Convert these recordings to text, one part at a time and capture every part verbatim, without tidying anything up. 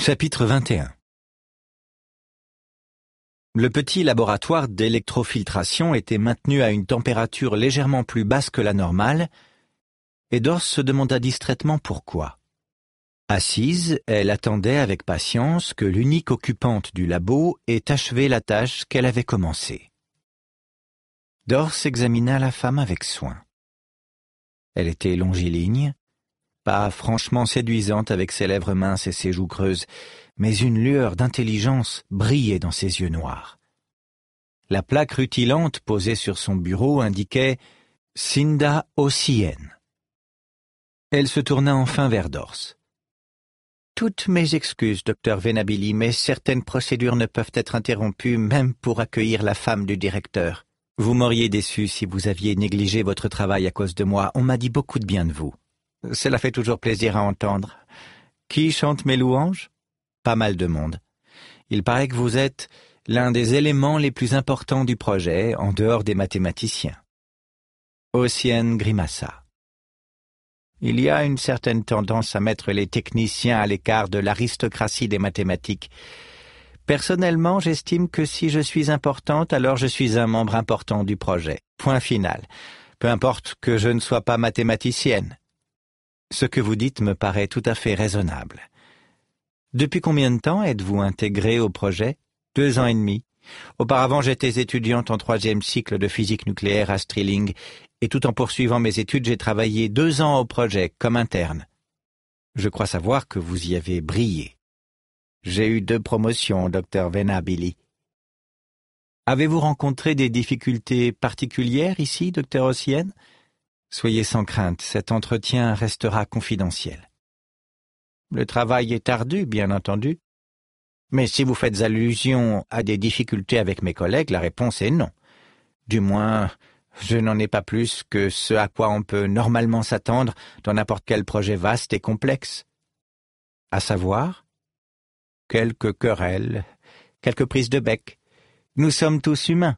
Chapitre vingt et un. Le petit laboratoire d'électrofiltration était maintenu à une température légèrement plus basse que la normale, et Dors se demanda distraitement pourquoi. Assise, elle attendait avec patience que l'unique occupante du labo ait achevé la tâche qu'elle avait commencée. Dors examina la femme avec soin. Elle était longiligne, pas franchement séduisante avec ses lèvres minces et ses joues creuses, mais une lueur d'intelligence brillait dans ses yeux noirs. La plaque rutilante posée sur son bureau indiquait « Cinda Ossienne ». Elle se tourna enfin vers Dors. « Toutes mes excuses, docteur Venabili, mais certaines procédures ne peuvent être interrompues même pour accueillir la femme du directeur. Vous m'auriez déçu si vous aviez négligé votre travail à cause de moi. On m'a dit beaucoup de bien de vous. Cela fait toujours plaisir à entendre. Qui chante mes louanges ? Pas mal de monde. Il paraît que vous êtes l'un des éléments les plus importants du projet, en dehors des mathématiciens. » Ossienne grimaça. « Il y a une certaine tendance à mettre les techniciens à l'écart de l'aristocratie des mathématiques. Personnellement, j'estime que si je suis importante, alors je suis un membre important du projet. Point final. Peu importe que je ne sois pas mathématicienne. Ce que vous dites me paraît tout à fait raisonnable. Depuis combien de temps êtes-vous intégré au projet ? Deux ans et demi. Auparavant, j'étais étudiante en troisième cycle de physique nucléaire à Stirling, et tout en poursuivant mes études, j'ai travaillé deux ans au projet, comme interne. Je crois savoir que vous y avez brillé. J'ai eu deux promotions, docteur Venabili. Avez-vous rencontré des difficultés particulières ici, docteur Ossienne ? Soyez sans crainte, cet entretien restera confidentiel. Le travail est ardu, bien entendu. Mais si vous faites allusion à des difficultés avec mes collègues, la réponse est non. Du moins, je n'en ai pas plus que ce à quoi on peut normalement s'attendre dans n'importe quel projet vaste et complexe. À savoir, quelques querelles, quelques prises de bec. Nous sommes tous humains.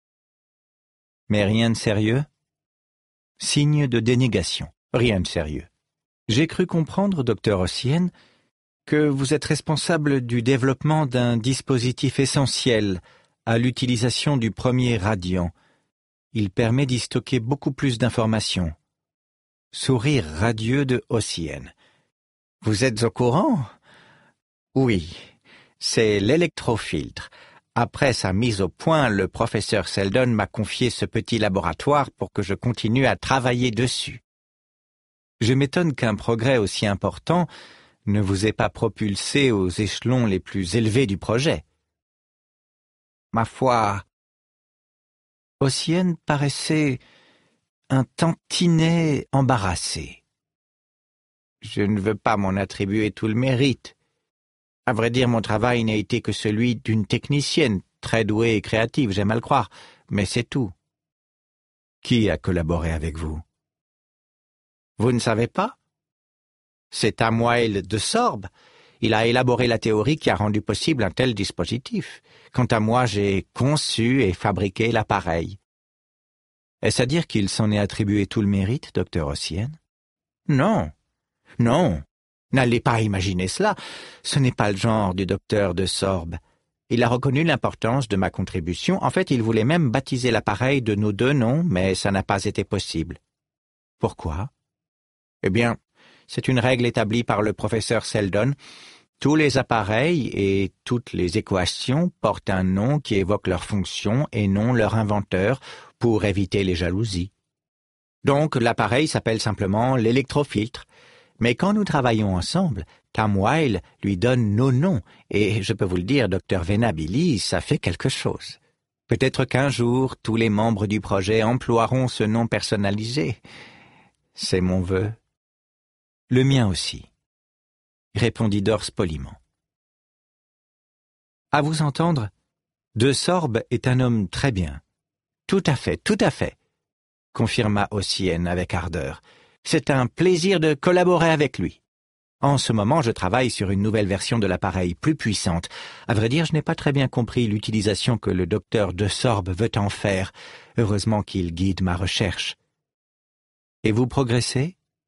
Mais rien de sérieux ? Signe de dénégation. Rien de sérieux. J'ai cru comprendre, docteur Ossienne, que vous êtes responsable du développement d'un dispositif essentiel à l'utilisation du premier radian. Il permet d'y stocker beaucoup plus d'informations. Sourire radieux de Ossienne. Vous êtes au courant ? Oui, c'est l'électrofiltre. Après sa mise au point, le professeur Seldon m'a confié ce petit laboratoire pour que je continue à travailler dessus. Je m'étonne qu'un progrès aussi important ne vous ait pas propulsé aux échelons les plus élevés du projet. Ma foi, Ossienne paraissait un tantinet embarrassé. Je ne veux pas m'en attribuer tout le mérite. À vrai dire, mon travail n'a été que celui d'une technicienne, très douée et créative, j'aime à le croire, mais c'est tout. Qui a collaboré avec vous ? Vous ne savez pas ? C'est Samuel de Sorbe. Il a élaboré la théorie qui a rendu possible un tel dispositif. Quant à moi, j'ai conçu et fabriqué l'appareil. Est-ce à dire qu'il s'en est attribué tout le mérite, docteur Ossienne ? Non, non. N'allez pas imaginer cela. Ce n'est pas le genre du docteur de Sorbe. Il a reconnu l'importance de ma contribution. En fait, il voulait même baptiser l'appareil de nos deux noms, mais ça n'a pas été possible. Pourquoi ? Eh bien, c'est une règle établie par le professeur Seldon. Tous les appareils et toutes les équations portent un nom qui évoque leur fonction et non leur inventeur pour éviter les jalousies. Donc, l'appareil s'appelle simplement l'électrofiltre. Mais quand nous travaillons ensemble, Tam Weil lui donne nos noms, et je peux vous le dire, docteur Venabili, ça fait quelque chose. Peut-être qu'un jour, tous les membres du projet emploieront ce nom personnalisé. C'est mon vœu. Le mien aussi, répondit Dors poliment. À vous entendre, de Sorbe est un homme très bien. Tout à fait, tout à fait, confirma Ossienne avec ardeur. C'est un plaisir de collaborer avec lui. En ce moment, je travaille sur une nouvelle version de l'appareil, plus puissante. À vrai dire, je n'ai pas très bien compris l'utilisation que le docteur de Sorbe veut en faire. Heureusement qu'il guide ma recherche. Et vous progressez ?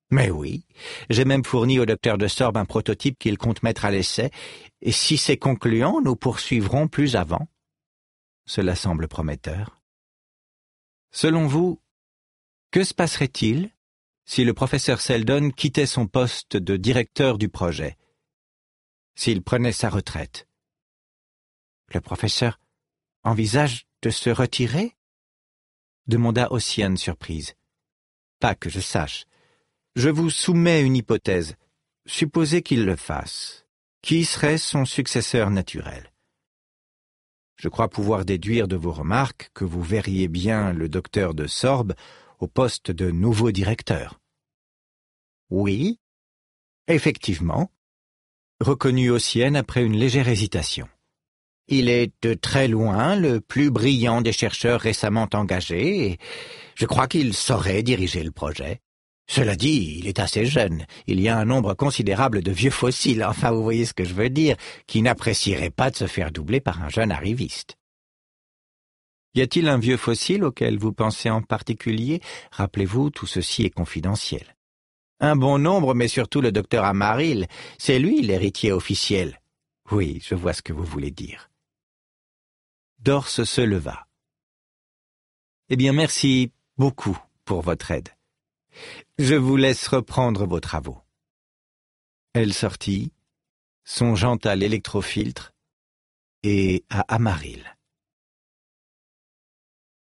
Mais oui, j'ai même fourni au docteur de Sorbe un prototype qu'il compte mettre à l'essai, et si c'est concluant, nous poursuivrons plus avant. Cela semble prometteur. Selon vous, que se passerait-il si le professeur Seldon quittait son poste de directeur du projet, s'il prenait sa retraite? Le professeur envisage de se retirer? Demanda Ossian surprise. Pas que je sache. Je vous soumets une hypothèse. Supposez qu'il le fasse. Qui serait son successeur naturel? Je crois pouvoir déduire de vos remarques que vous verriez bien le docteur de Sorbe au poste de nouveau directeur. Oui, effectivement, reconnut Ossian après une légère hésitation. Il est de très loin le plus brillant des chercheurs récemment engagés et je crois qu'il saurait diriger le projet. Cela dit, il est assez jeune. Il y a un nombre considérable de vieux fossiles, enfin vous voyez ce que je veux dire, qui n'apprécieraient pas de se faire doubler par un jeune arriviste. Y a-t-il un vieux fossile auquel vous pensez en particulier? Rappelez-vous, tout ceci est confidentiel. Un bon nombre, mais surtout le docteur Amaril. C'est lui l'héritier officiel. Oui, je vois ce que vous voulez dire. Dors se leva. Eh bien, merci beaucoup pour votre aide. Je vous laisse reprendre vos travaux. Elle sortit, songeant à l'électrofiltre et à Amaril.